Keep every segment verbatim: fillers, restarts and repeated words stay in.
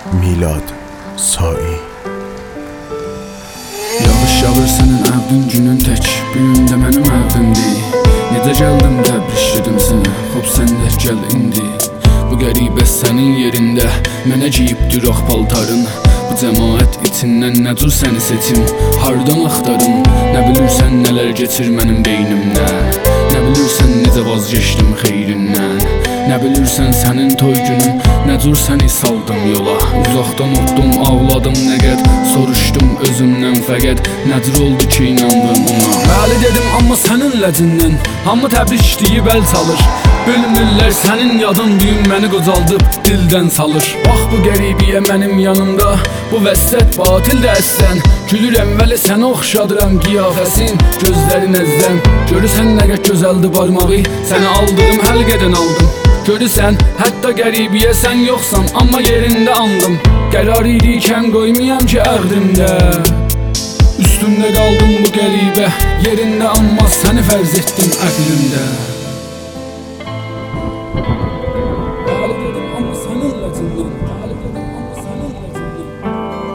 Milad Sai. Yağış yağır sənin əvdin günün tək, bu gün də mənim əvdimdir. Necə gəldim təbrişlədim səni, xop sən də gəl indi. Bu qəribə sənin yerində mənə giyibdir ox paltarın. Bu cəmaət içindən nə cür səni seçim, hardan axtarım. Nə bilirsən nələr geçir mənim beynimdən, nə bilirsən necə vazgeçdim xeyrindən. Nə bilirsən sənin toy günün, nə cür səni saldım yola. Uzaqdan utdum, ağladım nə qəd, soruşdum özümdən fəqət. Nə cür oldu ki inandım ona. Bəli dedim amma sənin ləcindən hamı təbrik deyib əl çalır. Bilmirlər sənin yadın düyün məni qocaldıb dildən salır. Bax bu qəribiyə mənim yanımda, bu vəssət batildə əslən. Gülürəm vəli sənə oxşadıram qiyafəsin, gözlərin əzzəm. Görürsən nə qəd gözəldi barmağı, səni aldığım həlqədən aldım. Görürsən hətta qəribiyə sən yoxsan, amma yerində andım. Qərar idikən qoymayam ki əqdimdə, üstümdə qaldım bu qəribə yerində, amma səni fərz etdim əqlimdə. Bəli dedim amma sənin ləcindən, bəli dedim amma sənin ləcindən.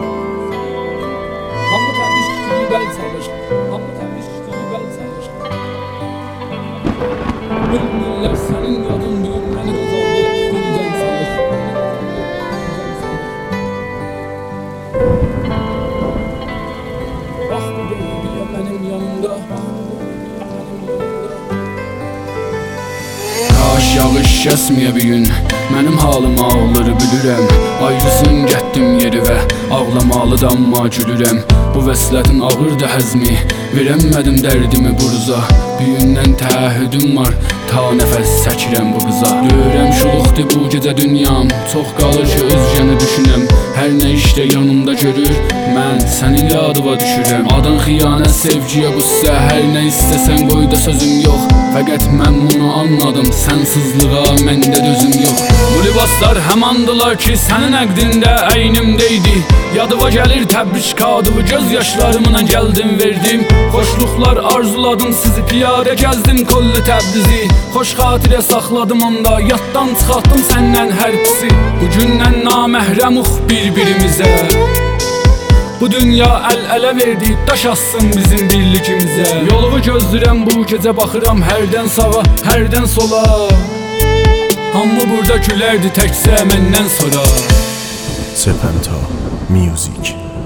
Hamı təbrik deyib əl çalır, hamı təbrik deyib əl çalır. Bilmirlər sənin yadın düyün məni qocaldıb dildən salır. Bax bu qəribiyə mənim yanımda, kaş yağış kəsməyə bir gün, mənim halım ağları bilirəm. Ayrısın gətdim yeri və ağlamalı da amma gülürəm. Bu vəslətin ağırdı həzmi, verəmmədim dərdimi buruza. Büyündən təəhhüdüm var, ta nəfəs çəkirəm bu qıza. Görürəm şuluqdur bu gecə dünyam, çox qalır ki özgəni düşünəm. Hər nə işdə yanımda görür, mən sənin yadıva düşürəm. Adın xiyanət, sevgiyə qüssə, hər nə istəsən qoy da sözüm yox. Fəqət mən bunu anladım, sənsizlığa məndə dözüm yox. Bu libaslar həmandılar ki sənin əqdində əynimdəydi. Yadıva gəlir təbrik kadıvı, göz yaşlarımla gəldim verdim. Xoşluqlar arzuladım, sizi piyadə gəzdim kollu Təbrizi. Xoş xatirə saxladım onda, yaddan çıxartdım səndən hər pisi. Bugündən naməhrəmuq bir-birimizə, bu dünya əl-ələ verdi, daş assın bizim birlikimizə. Yolumu gözlürəm bu gecə, baxıram hərdən sağa, hərdən sola. Hamı burada gülərdi təkcə məndən sonra. Sepenta Music.